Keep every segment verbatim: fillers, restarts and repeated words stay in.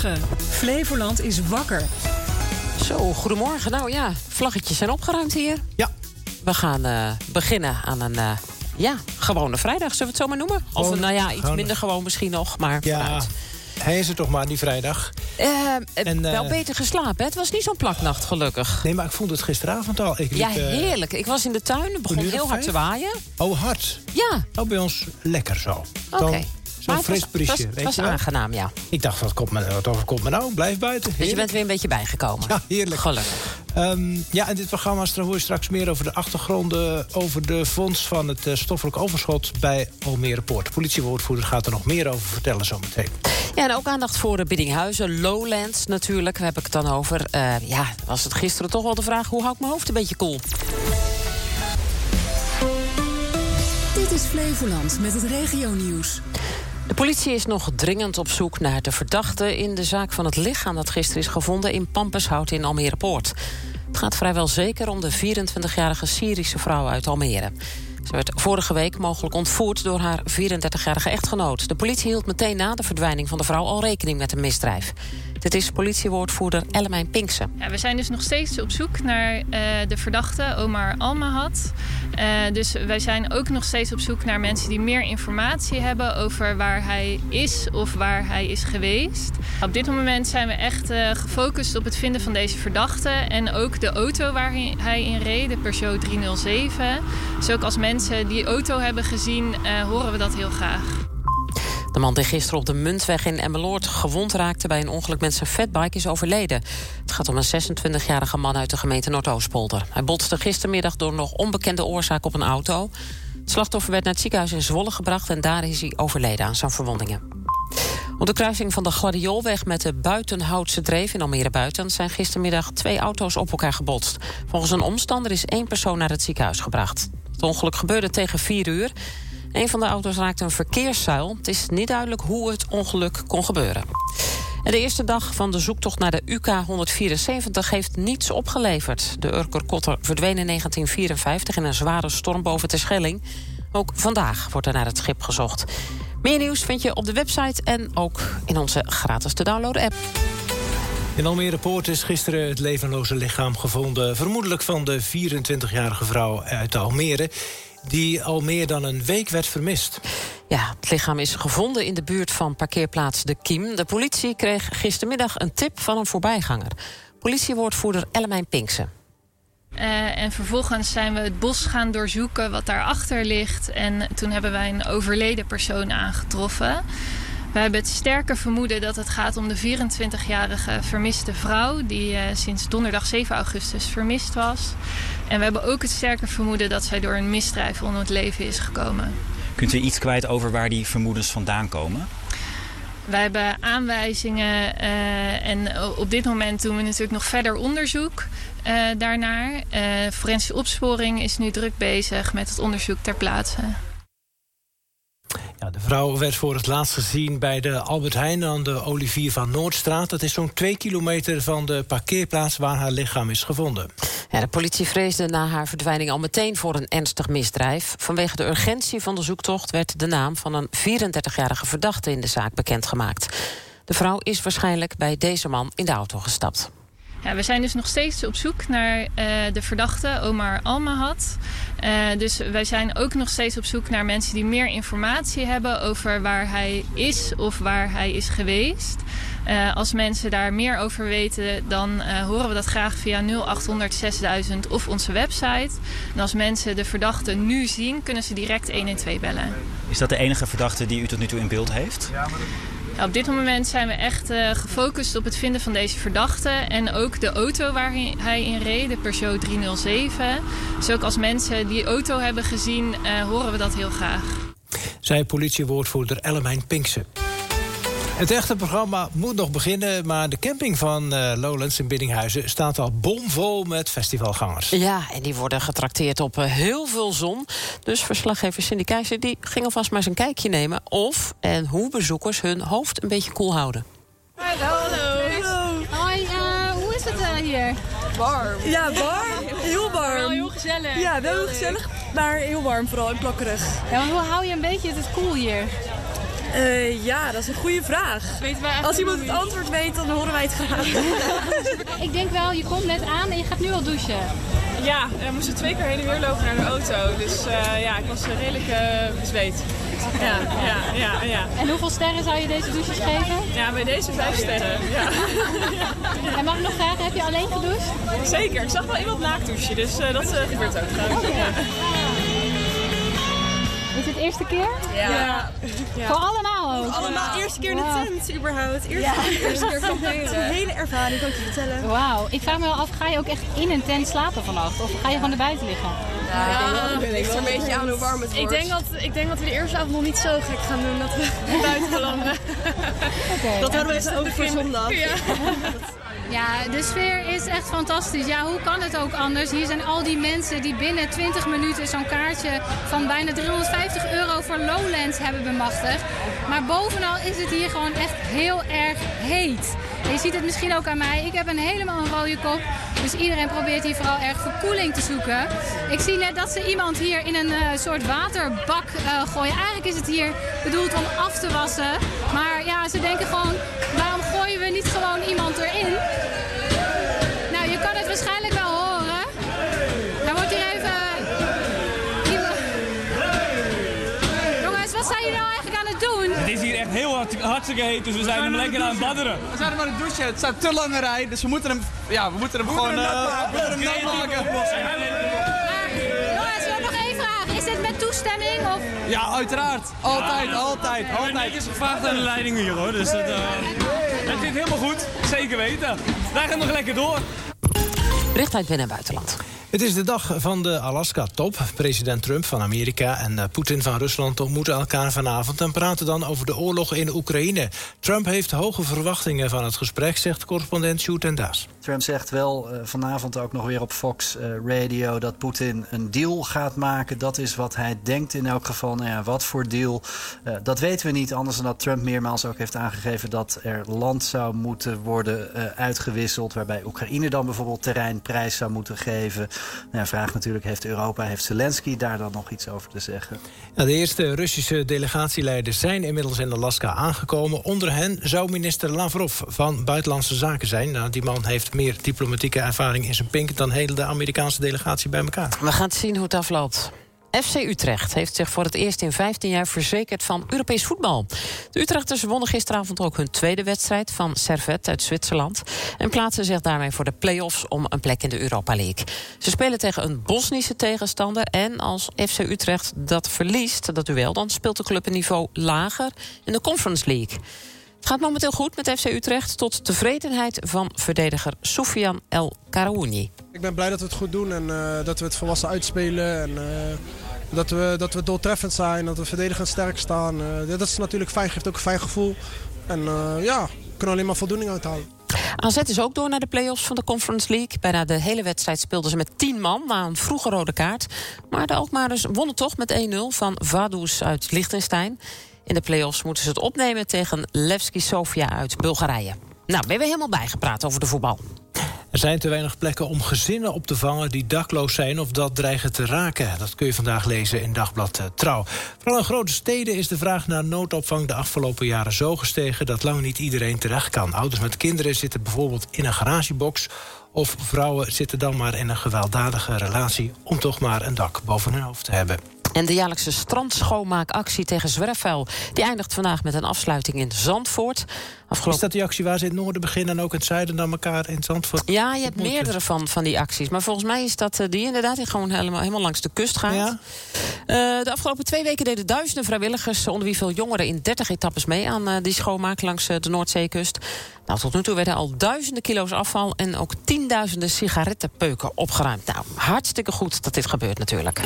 Goedemorgen. Flevoland is wakker. Zo, goedemorgen. Nou ja, vlaggetjes zijn opgeruimd hier. Ja. We gaan uh, beginnen aan een uh, ja, gewone vrijdag, zullen we het zo maar noemen? Of Gewoon, nou ja, iets gewoon... minder gewoon misschien nog, maar ja, vooruit. Hij is er toch maar, die vrijdag. Uh, en, uh, wel beter geslapen, hè? Het was niet zo'n plaknacht, gelukkig. Nee, maar ik vond het gisteravond al. Ik liep, ja, heerlijk. Ik was in de tuin, het begon heel hard te waaien. Oh, hard? Ja. Oh, bij ons lekker zo. Oké. Okay. Zo'n fris briesje. Het was, het was aangenaam, ja. Ik dacht, wat, komt me, wat overkomt me nou? Blijf buiten. Heerlijk. Dus je bent weer een beetje bijgekomen. Ja, heerlijk. Gelukkig. Um, ja, in dit programma hoor je straks meer over de achtergronden... over de vondst van het uh, stoffelijk overschot bij Almere Poort. De politiewoordvoerder gaat er nog meer over vertellen zometeen. Ja, en ook aandacht voor Biddinghuizen, Lowlands natuurlijk. Daar heb ik het dan over. Uh, ja, was het gisteren toch wel de vraag... hoe hou ik mijn hoofd een beetje koel? Dit is Flevoland met het regionieuws. De politie is nog dringend op zoek naar de verdachte... in de zaak van het lichaam dat gisteren is gevonden in Pampenshout in Almere Poort. Het gaat vrijwel zeker om de vierentwintigjarige Syrische vrouw uit Almere. Ze werd vorige week mogelijk ontvoerd door haar vierendertigjarige echtgenoot. De politie hield meteen na de verdwijning van de vrouw al rekening met een misdrijf. Dit is politiewoordvoerder Ellemijn Pinkse. Ja, we zijn dus nog steeds op zoek naar uh, de verdachte, Omar Almahad. Uh, dus wij zijn ook nog steeds op zoek naar mensen die meer informatie hebben... over waar hij is of waar hij is geweest. Op dit moment zijn we echt uh, gefocust op het vinden van deze verdachte... en ook de auto waar hij in reed, de Peugeot driehonderdzeven. Dus ook als mensen die auto hebben gezien, uh, horen we dat heel graag. De man die gisteren op de Muntweg in Emmeloord gewond raakte... bij een ongeluk met zijn fatbike is overleden. Het gaat om een zesentwintigjarige man uit de gemeente Noordoostpolder. Hij botste gistermiddag door nog onbekende oorzaak op een auto. Het slachtoffer werd naar het ziekenhuis in Zwolle gebracht... en daar is hij overleden aan zijn verwondingen. Op de kruising van de Gladioolweg met de Buitenhoutse Dreef in Almere Buiten... zijn gistermiddag twee auto's op elkaar gebotst. Volgens een omstander is één persoon naar het ziekenhuis gebracht. Het ongeluk gebeurde tegen vier uur... Een van de auto's raakte een verkeerszuil. Het is niet duidelijk hoe het ongeluk kon gebeuren. En de eerste dag van de zoektocht naar de U K honderdvierenzeventig heeft niets opgeleverd. De Urker Kotter verdween in negentien vierenvijftig in een zware storm boven Terschelling. Ook vandaag wordt er naar het schip gezocht. Meer nieuws vind je op de website en ook in onze gratis te downloaden app. In Almere Poort is gisteren het levenloze lichaam gevonden... vermoedelijk van de vierentwintigjarige vrouw uit Almere... die al meer dan een week werd vermist. Ja, het lichaam is gevonden in de buurt van parkeerplaats De Kiem. De politie kreeg gistermiddag een tip van een voorbijganger. Politiewoordvoerder Ellemijn Pinkse. Uh, en vervolgens zijn we het bos gaan doorzoeken wat daarachter ligt. En toen hebben wij een overleden persoon aangetroffen. We hebben het sterke vermoeden dat het gaat om de vierentwintigjarige vermiste vrouw... die uh, sinds donderdag zeven augustus vermist was. En we hebben ook het sterke vermoeden dat zij door een misdrijf om het leven is gekomen. Kunt u iets kwijt over waar die vermoedens vandaan komen? Wij hebben aanwijzingen uh, en op dit moment doen we natuurlijk nog verder onderzoek uh, daarnaar. Uh, forensische opsporing is nu druk bezig met het onderzoek ter plaatse. Ja, de vrouw werd voor het laatst gezien bij de Albert Heijn aan de Olivier van Noordstraat. Dat is zo'n twee kilometer van de parkeerplaats waar haar lichaam is gevonden. Ja, de politie vreesde na haar verdwijning al meteen voor een ernstig misdrijf. Vanwege de urgentie van de zoektocht werd de naam van een vierendertigjarige verdachte in de zaak bekendgemaakt. De vrouw is waarschijnlijk bij deze man in de auto gestapt. Ja, we zijn dus nog steeds op zoek naar uh, de verdachte, Omar Almahad. Uh, dus wij zijn ook nog steeds op zoek naar mensen die meer informatie hebben over waar hij is of waar hij is geweest. Uh, als mensen daar meer over weten, dan uh, horen we dat graag via nul achthonderd zesduizend of onze website. En als mensen de verdachte nu zien, kunnen ze direct honderdtwaalf bellen. Is dat de enige verdachte die u tot nu toe in beeld heeft? Ja, op dit moment zijn we echt uh, gefocust op het vinden van deze verdachte. En ook de auto waar hij in reed, de Peugeot driehonderdzeven. Dus ook als mensen die auto hebben gezien, uh, horen we dat heel graag. Zei politiewoordvoerder Ellemijn Pinkse. Het echte programma moet nog beginnen, maar de camping van uh, Lowlands in Biddinghuizen staat al bomvol met festivalgangers. Ja, en die worden getrakteerd op uh, heel veel zon. Dus verslaggever Cindy Keizer die ging alvast maar eens een kijkje nemen of en hoe bezoekers hun hoofd een beetje koel houden. Hallo. Hallo. Hoi, uh, hoe is het uh, hier? Warm. Ja, warm. Heel warm. Wel heel gezellig. Ja, wel heel gezellig, maar heel warm vooral en plakkerig. Ja, maar hoe hou je een beetje het koel hier? Uh, ja, dat is een goede vraag. Als iemand het antwoord weet, dan horen wij het graag. Ik denk wel, je komt net aan en je gaat nu al douchen. Ja, we moesten twee keer heen en weer lopen naar de auto. Dus uh, ja, ik was redelijk uh, bezweet. Ja, ja, ja, ja. En hoeveel sterren zou je deze douches geven? Ja, bij deze vijf sterren. Ja. En mag ik nog vragen, heb je alleen gedoucht? Zeker, ik zag wel iemand naakt douchen, dus uh, dat uh, gebeurt ook trouwens. Okay. Ja. Is het de eerste keer? Ja. ja. ja. Voor allemaal ook? Voor allemaal. Eerste keer in de tent, überhaupt. Eerste, ja. eerste keer camperen. Het is een hele ervaring, kan ik je vertellen. Wauw. Ik vraag me wel af, ga je ook echt in een tent slapen vannacht? Of ga je gewoon er buiten liggen? Ja, ja, ik denk wel een beetje aan hoe warm het wordt. Ik denk, dat, ik denk dat we de eerste avond nog niet zo gek gaan doen dat we buiten belanden. Okay. Dat houden we eens over voor zondag. Ja. Ja, de sfeer is echt fantastisch. Ja, hoe kan het ook anders? Hier zijn al die mensen die binnen twintig minuten zo'n kaartje van bijna driehonderdvijftig euro voor Lowlands hebben bemachtigd. Maar bovenal is het hier gewoon echt heel erg heet. En je ziet het misschien ook aan mij. Ik heb een helemaal een rode kop. Dus iedereen probeert hier vooral erg verkoeling te zoeken. Ik zie net dat ze iemand hier in een uh, soort waterbak uh, gooien. Eigenlijk is het hier bedoeld om af te wassen. Maar ja, ze denken gewoon, waarom gooien we niet gewoon iemand erin? Nou, je kan het waarschijnlijk wel horen. Dan wordt hier even... Jongens, wat zijn jullie nou eigenlijk aan het doen? Het is hier echt heel hard, hartstikke heet, dus we zijn hem lekker aan het badderen. We zijn hem aan het douchen. Het staat te lange rij, dus we moeten hem, ja, we moeten hem we gewoon moeten hem uh, we moeten hem nat maken. Jongens, ik wil nog één vraag. Is dit met toestemming? Of? Ja, uiteraard. Altijd, ja. altijd, altijd. Het is gevraagd aan de leiding hier hoor, dus het, uh, het zit helemaal goed. Zeker weten. Wij gaan nog lekker door. Bericht uit binnen- en buitenland. Het is de dag van de Alaska-top. President Trump van Amerika en uh, Poetin van Rusland ontmoeten elkaar vanavond en praten dan over de oorlog in Oekraïne. Trump heeft hoge verwachtingen van het gesprek, zegt correspondent Sjoerd en Daas. Trump zegt wel uh, vanavond ook nog weer op Fox uh, Radio dat Poetin een deal gaat maken. Dat is wat hij denkt in elk geval. Nou ja, wat voor deal, uh, dat weten we niet. Anders dan dat Trump meermaals ook heeft aangegeven dat er land zou moeten worden uh, uitgewisseld, waarbij Oekraïne dan bijvoorbeeld terreinprijs zou moeten geven. Nou ja, vraag natuurlijk, heeft Europa, heeft Zelensky daar dan nog iets over te zeggen? Ja, de eerste Russische delegatieleiders zijn inmiddels in Alaska aangekomen. Onder hen zou minister Lavrov van Buitenlandse Zaken zijn. Nou, die man heeft meer diplomatieke ervaring in zijn pink dan heel de Amerikaanse delegatie bij elkaar. We gaan zien hoe het afloopt. F C Utrecht heeft zich voor het eerst in vijftien jaar verzekerd van Europees voetbal. De Utrechters wonnen gisteravond ook hun tweede wedstrijd van Servette uit Zwitserland en plaatsen zich daarmee voor de play-offs om een plek in de Europa League. Ze spelen tegen een Bosnische tegenstander en als F C Utrecht dat verliest, dat duel, dan speelt de club een niveau lager in de Conference League. Het gaat momenteel goed met F C Utrecht, tot tevredenheid van verdediger Soufiane El Karouni. Ik ben blij dat we het goed doen en uh, dat we het volwassen uitspelen. En, uh, dat, we, dat we doeltreffend zijn, dat we verdedigend sterk staan. Uh, dat is natuurlijk fijn, geeft ook een fijn gevoel. En uh, ja, we kunnen alleen maar voldoening uithalen. A Z is ook door naar de play-offs van de Conference League. Bijna de hele wedstrijd speelden ze met tien man na een vroege rode kaart. Maar de Alkmaarders wonnen toch met één nul van Vaduz uit Liechtenstein. In de play-offs moeten ze het opnemen tegen Levski Sofia uit Bulgarije. Nou, ben je weer helemaal bijgepraat over de voetbal. Er zijn te weinig plekken om gezinnen op te vangen die dakloos zijn of dat dreigen te raken. Dat kun je vandaag lezen in Dagblad Trouw. Vooral in grote steden is de vraag naar noodopvang de afgelopen jaren zo gestegen dat lang niet iedereen terecht kan. Ouders met kinderen zitten bijvoorbeeld in een garagebox, of vrouwen zitten dan maar in een gewelddadige relatie om toch maar een dak boven hun hoofd te hebben. En de jaarlijkse strandschoonmaakactie tegen zwerfvuil die eindigt vandaag met een afsluiting in Zandvoort. Afgelopen... Is dat die actie waar ze in het noorden beginnen en ook in het zuiden dan elkaar in Zandvoort? Ja, je hebt meerdere van, van die acties. Maar volgens mij is dat die inderdaad die gewoon helemaal, helemaal langs de kust gaat. Ja? Uh, de afgelopen twee weken deden duizenden vrijwilligers, onder wie veel jongeren, in dertig etappes mee aan uh, die schoonmaak langs uh, de Noordzeekust. Nou, tot nu toe werden al duizenden kilo's afval en ook tienduizenden sigarettenpeuken opgeruimd. Nou, hartstikke goed dat dit gebeurt natuurlijk.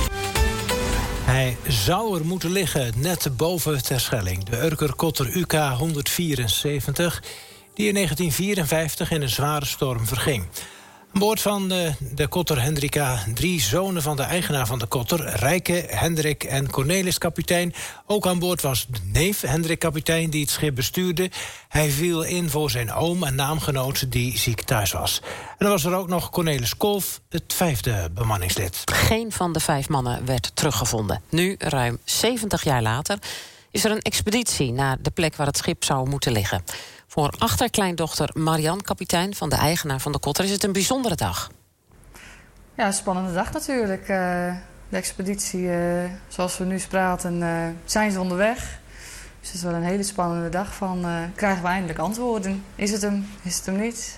Hij zou er moeten liggen, net boven Terschelling. De Urker-Kotter U K honderdvierenzeventig, die in negentien vierenvijftig in een zware storm verging. Aan boord van de, de Kotter Hendrika drie zonen van de eigenaar van de Kotter, Rijke, Hendrik en Cornelis kapitein. Ook aan boord was de neef Hendrik kapitein die het schip bestuurde. Hij viel in voor zijn oom en naamgenoot die ziek thuis was. En dan was er ook nog Cornelis Kolf, het vijfde bemanningslid. Geen van de vijf mannen werd teruggevonden. Nu, ruim zeventig jaar later, is er een expeditie naar de plek waar het schip zou moeten liggen. Voor achterkleindochter Marianne, kapitein van de eigenaar van de kotter, is het een bijzondere dag. Ja, een spannende dag natuurlijk. Uh, de expeditie, uh, zoals we nu praten, uh, zijn ze onderweg. Dus het is wel een hele spannende dag van, uh, krijgen we eindelijk antwoorden? Is het hem? Is het hem niet?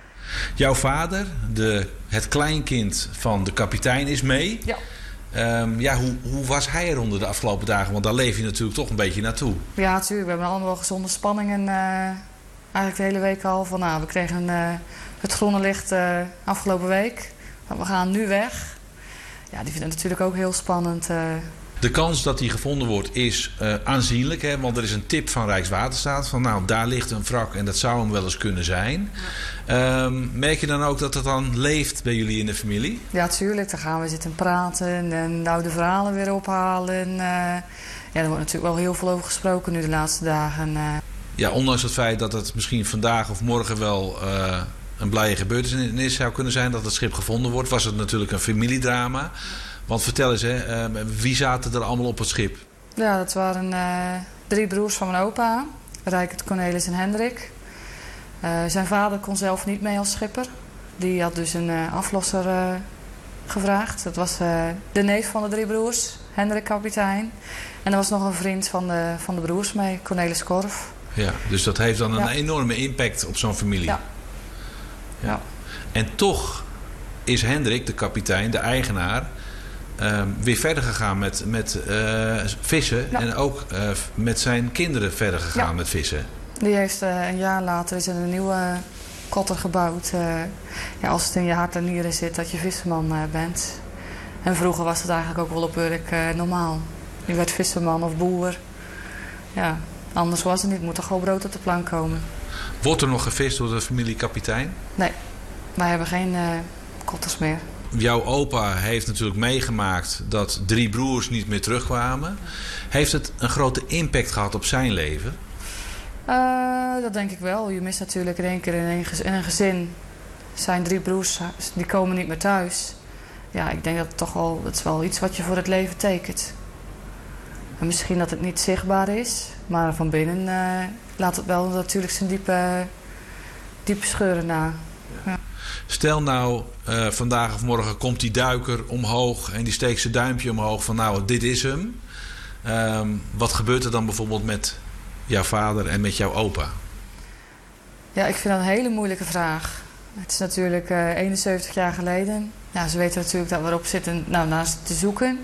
Jouw vader, de, het kleinkind van de kapitein, is mee. Ja. Um, ja, hoe, hoe was hij er onder de afgelopen dagen? Want daar leef je natuurlijk toch een beetje naartoe. Ja, natuurlijk. We hebben allemaal gezonde spanningen. Uh, eigenlijk de hele week al. Van, nou, we kregen uh, het groene licht uh, afgelopen week. Maar we gaan nu weg. Ja, die vinden het natuurlijk ook heel spannend. Uh. De kans dat hij gevonden wordt is uh, aanzienlijk. Hè? Want er is een tip van Rijkswaterstaat. Van nou, daar ligt een wrak en dat zou hem wel eens kunnen zijn. Ja. Um, merk je dan ook dat het dan leeft bij jullie in de familie? Ja, tuurlijk. Dan gaan we zitten praten en oude verhalen weer ophalen. Uh, ja, er wordt natuurlijk wel heel veel over gesproken nu de laatste dagen. Uh. Ja, ondanks het feit dat het misschien vandaag of morgen wel uh, een blije gebeurtenis zou kunnen zijn dat het schip gevonden wordt, was het natuurlijk een familiedrama. Want vertel eens, hè, uh, wie zaten er allemaal op het schip? Ja, dat waren uh, drie broers van mijn opa. Rijkert, Cornelis en Hendrik. Uh, zijn vader kon zelf niet mee als schipper. Die had dus een uh, aflosser uh, gevraagd. Dat was uh, de neef van de drie broers, Hendrik kapitein. En er was nog een vriend van de, van de broers mee, Cornelis Korf. Ja, dus dat heeft dan een ja. enorme impact op zo'n familie. Ja. Ja. ja. En toch is Hendrik, de kapitein, de eigenaar, Uh, weer verder gegaan met, met uh, vissen. Ja. En ook uh, met zijn kinderen verder gegaan ja. met vissen. Die heeft uh, een jaar later is er een nieuwe kotter gebouwd. Uh, ja, als het in je hart en nieren zit dat je visserman uh, bent. En vroeger was het eigenlijk ook wel op werk uh, normaal. Je werd visserman of boer. Ja, anders was het niet. Moet er gewoon brood op de plank komen. Wordt er nog gevist door de familie kapitein? Nee, wij hebben geen uh, kotters meer. Jouw opa heeft natuurlijk meegemaakt dat drie broers niet meer terugkwamen. Heeft het een grote impact gehad op zijn leven? Uh, dat denk ik wel. Je mist natuurlijk in één keer in een gezin. Zijn drie broers, die komen niet meer thuis. Ja, ik denk dat het toch wel, het is wel iets wat je voor het leven tekent. En misschien dat het niet zichtbaar is, maar van binnen uh, laat het wel natuurlijk zijn diepe, diepe scheuren na. Ja. Stel nou, uh, vandaag of morgen komt die duiker omhoog en die steekt zijn duimpje omhoog van nou, dit is hem. Um, wat gebeurt er dan bijvoorbeeld met jouw vader en met jouw opa? Ja, ik vind dat een hele moeilijke vraag. Het is natuurlijk uh, eenenzeventig jaar geleden. Ja, ze weten natuurlijk dat we erop zitten nou, naast te zoeken.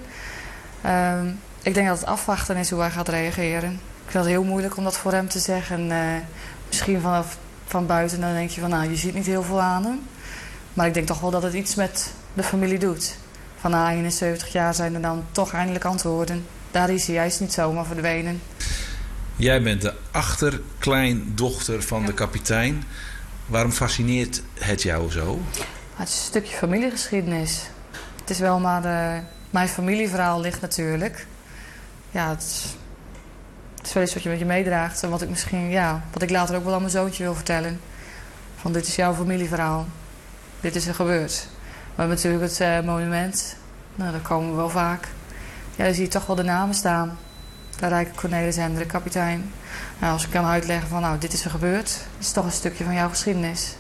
Um, ik denk dat het afwachten is hoe hij gaat reageren. Ik vind het heel moeilijk om dat voor hem te zeggen. Uh, misschien vanaf van buiten dan denk je van nou, je ziet niet heel veel aan hem. Maar ik denk toch wel dat het iets met de familie doet. Van na eenenzeventig jaar zijn er dan toch eindelijk antwoorden. Daar is hij, hij is niet zomaar verdwenen. Jij bent de achterkleindochter van ja. de kapitein. Waarom fascineert het jou zo? Het is een stukje familiegeschiedenis. Het is wel maar de, mijn familieverhaal ligt natuurlijk. Ja, het is, het is wel iets wat je met je meedraagt. En wat ik misschien, ja, wat ik later ook wel aan mijn zoontje wil vertellen. Van dit is jouw familieverhaal. Dit is er gebeurd. We hebben natuurlijk het uh, monument. Nou, daar komen we wel vaak. Ja, dan zie je toch wel de namen staan. Daar Rijkert, Cornelis en Hendrik, kapitein. Nou, als ik kan uitleggen van nou, dit is er gebeurd. Dit is toch een stukje van jouw geschiedenis.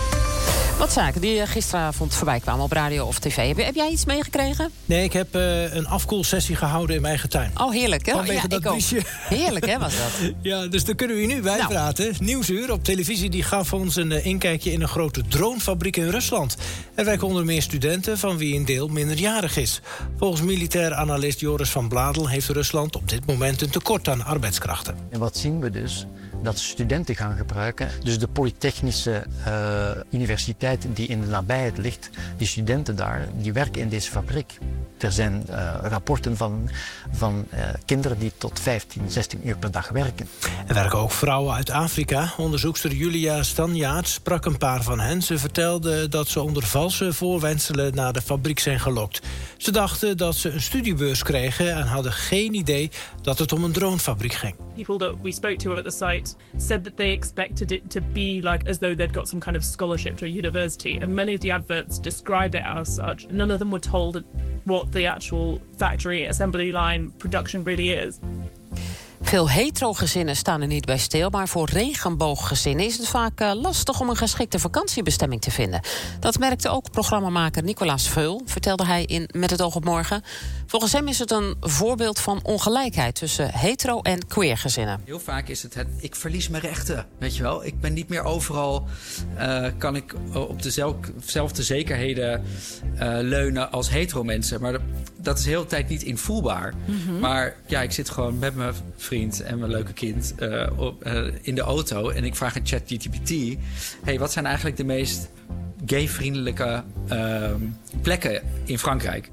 Wat zaken die gisteravond voorbij kwamen op radio of tv. Heb, heb jij iets meegekregen? Nee, ik heb uh, een afkoelsessie gehouden in mijn eigen tuin. Oh, heerlijk. Hè? Vanwege ja, dat ik ook. briesje. Heerlijk, hè, was dat? Ja, dus daar kunnen we hier nu bij nou. praten. Nieuwsuur op televisie die gaf ons een uh, inkijkje in een grote dronefabriek in Rusland. Er werken onder meer studenten van wie een deel minderjarig is. Volgens militair analist Joris van Bladel heeft Rusland op dit moment een tekort aan arbeidskrachten. En wat zien we dus? Dat studenten gaan gebruiken. Dus de Polytechnische uh, universiteit die in de nabijheid ligt, die studenten daar, die werken in deze fabriek. Er zijn uh, rapporten van, van uh, kinderen die tot vijftien, zestien uur per dag werken. Er werken ook vrouwen uit Afrika. Onderzoekster Julia Stanjaert sprak een paar van hen. Ze vertelde dat ze onder valse voorwendselen naar de fabriek zijn gelokt. Ze dachten dat ze een studiebeurs kregen en hadden geen idee dat het om een dronefabriek ging. People that we spoke to at the site said that they expected it to be like as though they'd got some kind of scholarship to a university, and many of the adverts described it as such. None of them were told what the actual factory assembly line production really is. Veel hetero-gezinnen staan er niet bij stil, maar voor regenbooggezinnen is het vaak uh, lastig om een geschikte vakantiebestemming te vinden. Dat merkte ook programmamaker Nicolaas Veul, vertelde hij in Met het oog op morgen. Volgens hem is het een voorbeeld van ongelijkheid tussen hetero- en queer-gezinnen. Heel vaak is het, het, ik verlies mijn rechten, weet je wel. Ik ben niet meer overal, uh, kan ik op dezelfde zekerheden uh, leunen als hetero-mensen. Maar dat, dat is de hele tijd niet invoelbaar. Mm-hmm. Maar ja, ik zit gewoon met mijn vriend en mijn leuke kind uh, op, uh, in de auto en ik vraag aan ChatGPT: hey, wat zijn eigenlijk de meest gay-vriendelijke uh, plekken in Frankrijk?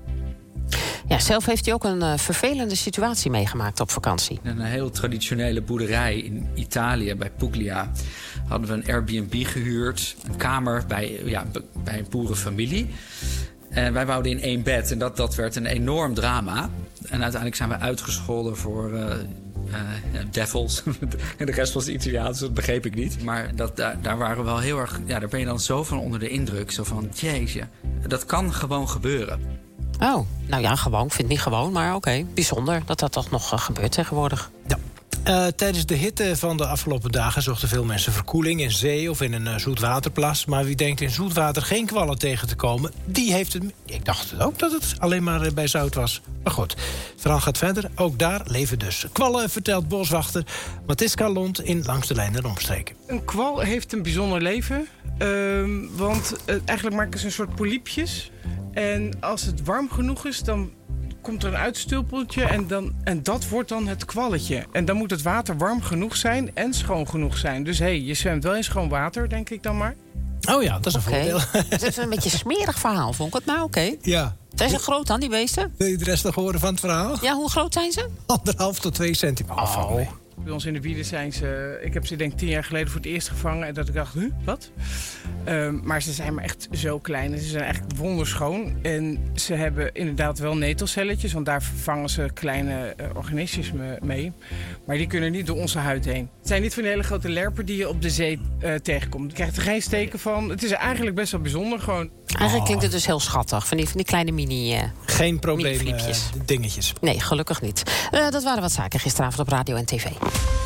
Ja, zelf heeft hij ook een uh, vervelende situatie meegemaakt op vakantie. In een heel traditionele boerderij in Italië, bij Puglia, hadden we een Airbnb gehuurd. Een kamer bij, ja, bij een boerenfamilie. En wij wouden in één bed en dat, dat werd een enorm drama. En uiteindelijk zijn we uitgescholden voor uh, uh, devils. En de rest was Italiaans, dat begreep ik niet. Maar dat, daar, daar waren we wel heel erg... Ja, daar ben je dan zo van onder de indruk. Zo van, jeetje, dat kan gewoon gebeuren. Oh, nou ja, gewoon. Ik vind het niet gewoon, maar oké. Okay. Bijzonder dat dat toch nog uh, gebeurt tegenwoordig. Ja. Uh, tijdens de hitte van de afgelopen dagen zochten veel mensen verkoeling in zee of in een uh, zoetwaterplas. Maar wie denkt in zoetwater geen kwallen tegen te komen, die heeft het... Ik dacht ook dat het alleen maar uh, bij zout was. Maar goed, het verhaal gaat verder. Ook daar leven dus kwallen, vertelt boswachter Mathiska Lont in Langs de Lijn en Omstreken. Een kwal heeft een bijzonder leven. Uh, want uh, eigenlijk maken ze een soort polypjes. En als het warm genoeg is, dan komt er een uitstulpeltje en, dan, en dat wordt dan het kwalletje. En dan moet het water warm genoeg zijn en schoon genoeg zijn. Dus hé, hey, je zwemt wel in schoon water, denk ik dan maar. Oh ja, dat is een okay. voordeel. Dat is een beetje een smerig verhaal, vond ik het nou oké. Okay. Ja. Zijn ze groot dan, die beesten? Wil je de rest nog horen van het verhaal? Ja, hoe groot zijn ze? Anderhalf tot twee centimeter. Oh. Bij ons in de wieden zijn ze... Ik heb ze denk ik tien jaar geleden voor het eerst gevangen. En dat ik dacht, huh, wat? Um, maar ze zijn maar echt zo klein. En ze zijn echt wonderschoon. En ze hebben inderdaad wel netelcelletjes. Want daar vangen ze kleine uh, organismen mee. Maar die kunnen niet door onze huid heen. Het zijn niet van die hele grote lerpen die je op de zee uh, tegenkomt. Je krijgt er geen steken van. Het is eigenlijk best wel bijzonder gewoon. Eigenlijk oh. klinkt het dus heel schattig. Van die, van die kleine mini... Uh, geen probleem, uh, dingetjes. Nee, gelukkig niet. Uh, dat waren wat zaken gisteravond op radio en tv.